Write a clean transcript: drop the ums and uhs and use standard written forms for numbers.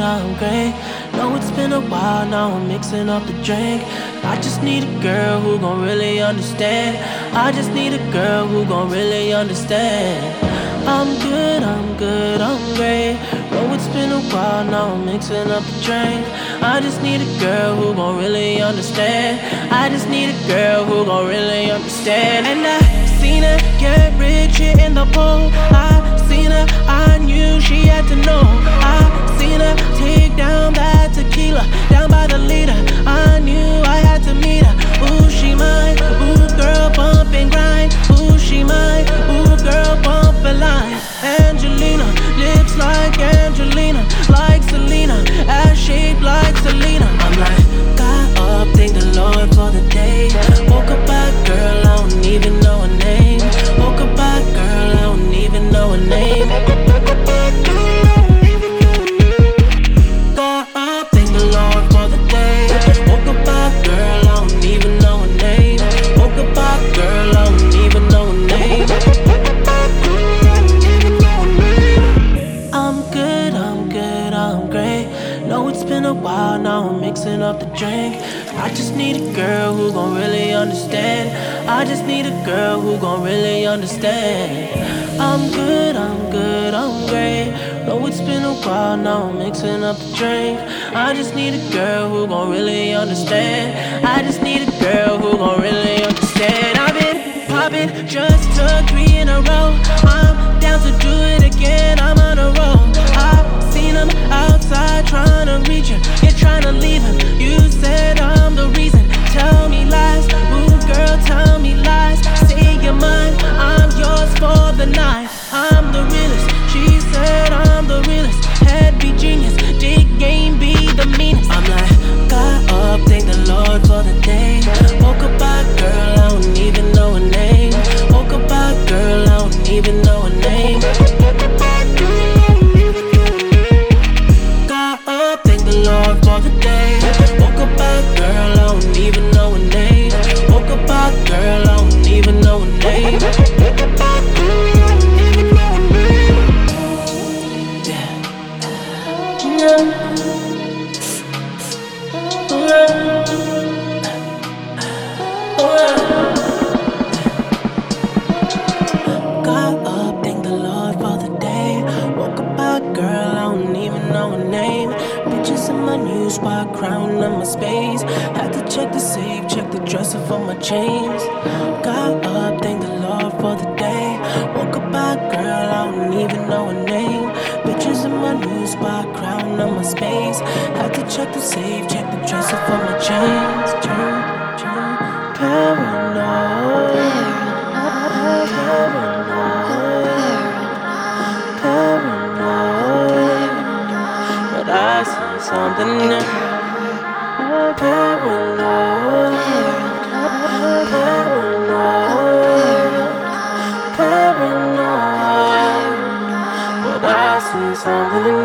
I'm great. Know it's been a while, now I'm mixing up the drink. I just need a girl who gon' really understand. I just need a girl who gon' really understand. I'm good, I'm good, I'm great. Know it's been a while, now I'm mixing up the drink. I just need a girl who gon' really understand. I just need a girl who gon' really understand. And I seen her get rich here in the pool. I seen her, I knew she had to know. I seen her take down that tequila, down by the leader. I knew I had to meet her. Ooh, she mine. Ooh, girl, bump and grind. Ooh, she mine. Ooh, girl, bump a line. Angelina, lips like Angelina, like Selena, ass shaped like Selena. I'm like, got up, thank the Lord for the day. Woke up by girl, I don't even know her name. Woke up by girl, I don't even know her name. Got up, thank the Lord for the day. Woke up by girl, I don't even know her name. Woke up by girl, I don't even know her name. I'm good, I'm good, I'm great. Know it's been a while, now I'm mixing up the drink. I just need a girl who gon' really understand. I just need a girl who gon' really understand. I'm good, I'm good, I'm great. Know it's been a while, now I'm mixing up the drink. I just need a girl who gon' really understand. I just need a girl who gon' really understand. I've been poppin', just took 3 in a row. I'm down to do it again, I'm on a roll. I seen him outside trying to reach him, yeah, trying to leave him. You said I'm the reason, tell me lies. Ooh, girl, tell me lies. Say you're mine, I'm yours for the night. I'm the realest, she said I'm the realest. Head be genius, dick game be the meanest. I'm like, got up, thank the Lord for the day. Woke up by girl, I don't even know her name. Woke up by girl, I don't even know her name. Got up, thank the Lord for the day. Woke up by girl, I don't even know her name. Woke up by girl, I don't even know her name. Got up, thank the Lord for the day. Woke up by girl, I don't even know her name. Bitches in my new spot, crown on my space. Had to check the safe, check the dresser for my chains. Got up, thank the Lord for the day. Woke up by girl, I don't even know her name. Bitches in my new spot, crown on my space. Had to check the safe, check the dresser for my chains. Paranoid. Paranoid, but I see something new. Paranoid, paranoid, but I see something new.